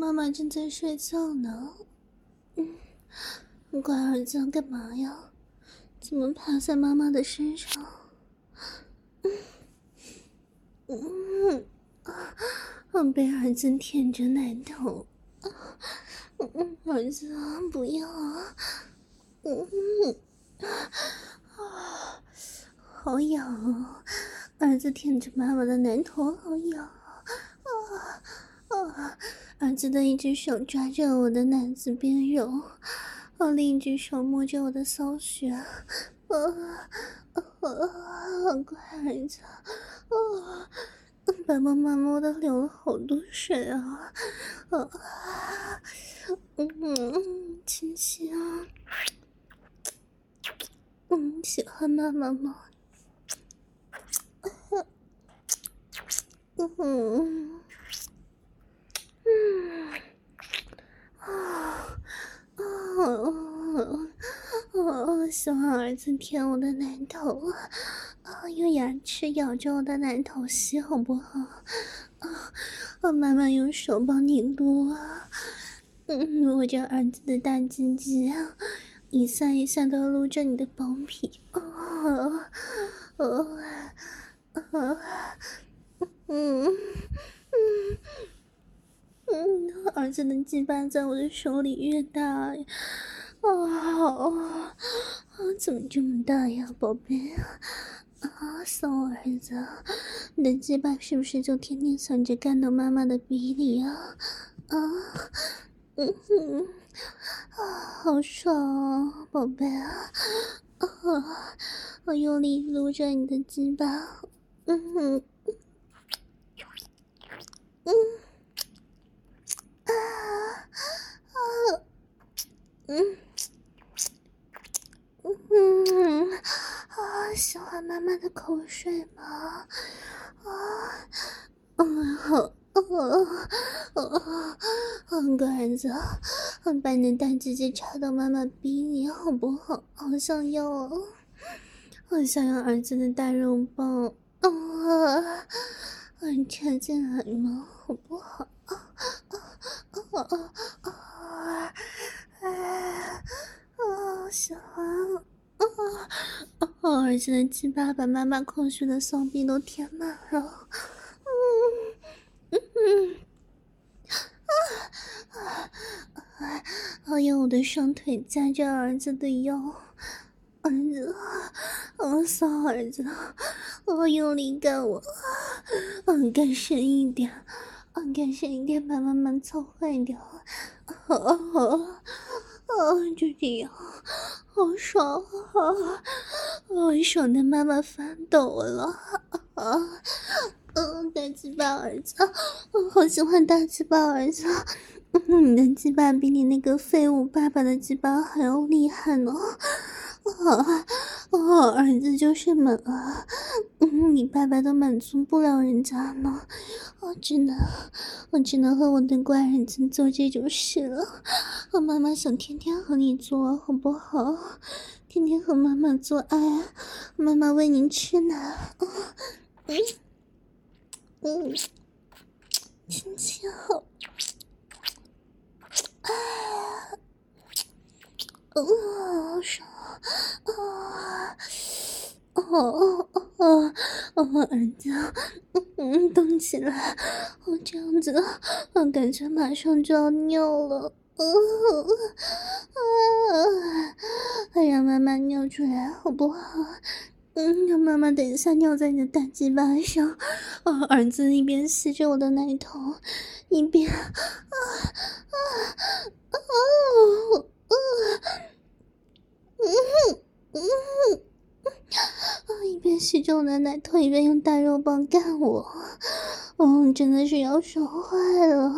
妈妈正在睡觉呢。乖儿子干嘛呀？怎么趴在妈妈的身上？被儿子舔着奶头。儿子不要啊！好痒啊！儿子舔着妈妈的奶头，好痒啊！儿子的一只手抓着我的奶子边揉，另一只手摸着我的骚穴。乖儿子，把妈妈摸得流了好多水啊！亲亲啊！喜欢妈妈吗？喜欢儿子舔我的奶头用牙齿咬着我的奶头吸好不好？妈妈用手帮你撸啊。我这儿子的大鸡鸡一下一下都撸着你的包皮。儿子的鸡巴在我的手里越大呀，怎么这么大呀，宝贝骚儿子，你的鸡巴是不是就天天想着干到妈妈的逼里啊？好爽啊，宝贝啊！我用力撸着你的鸡巴，喜欢妈妈的口水吗？乖儿子，把你的大鸡鸡插到妈妈逼里好不好？好想要哦，好想要儿子的大肉棒你插进来吗？好不好？喜欢儿子的鸡巴把妈妈空虚的骚逼都填满了。用我的双腿夹着儿子的腰，儿子，骚儿子，用力干我，干深一点，干深一点，把妈妈操坏掉，就这样，好爽爽的妈妈发抖了，大鸡巴儿子，好喜欢大鸡巴儿子。你的鸡巴比你那个废物爸爸的鸡巴还要厉害呢！儿子就是猛啊！你爸爸都满足不了人家呢，我只能和我的乖儿子做这种事了。妈妈想天天和你做，好不好？天天和妈妈做爱，妈妈喂你吃奶。亲亲好。好爽儿子，动起来，这样子，我感觉马上就要尿了，让妈妈尿出来好不好？让妈妈等一下尿在你的大鸡巴上。儿子一边吸着我的奶头，一边一边吸着我的奶头，一边用大肉棒干我。真的是要爽坏了。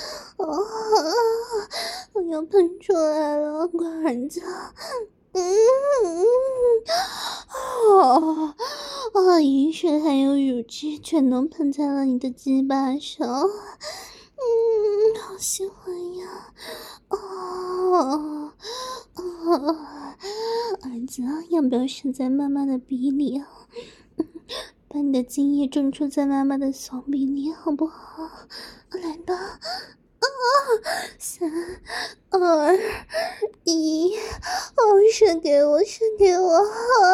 我要喷出来了，乖儿子。饮水还有乳汁全都喷在了你的鸡巴上。好喜欢呀。儿子要不要射在妈妈的鼻里啊？把你的精液种出在妈妈的小鼻里好不好？来吧。 2、1，射给我，射给我！